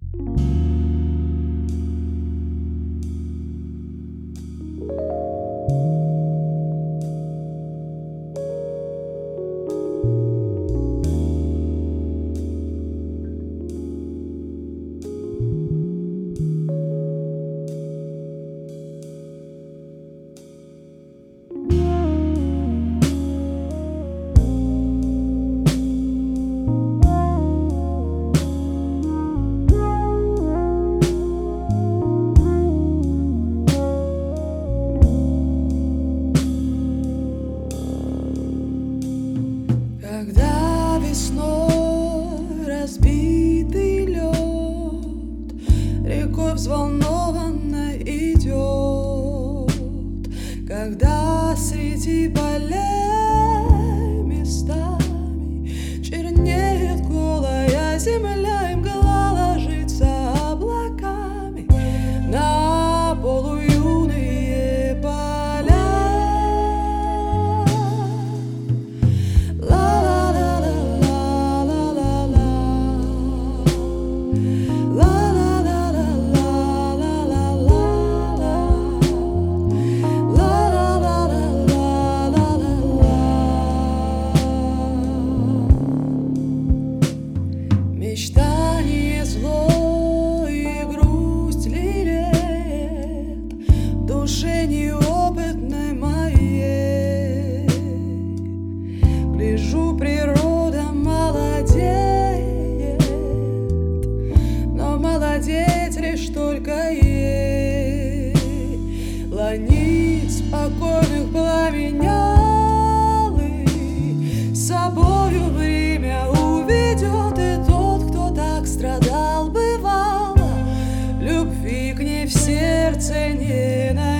Когда весной разбитый лед рекой взволнованно идет, когда среди полей местами чернеет голая земля, и мгла ложится облаками на полуюные поля. Мечтание зло и грусть лелеет в душе неопытной моей. Гляжу, природа молодеет, но молодеть лишь только ей. Ланит спокойных пламенялых с собою время уведет, и тот, кто так страдал, бывало, любви к ней в сердце не найдет.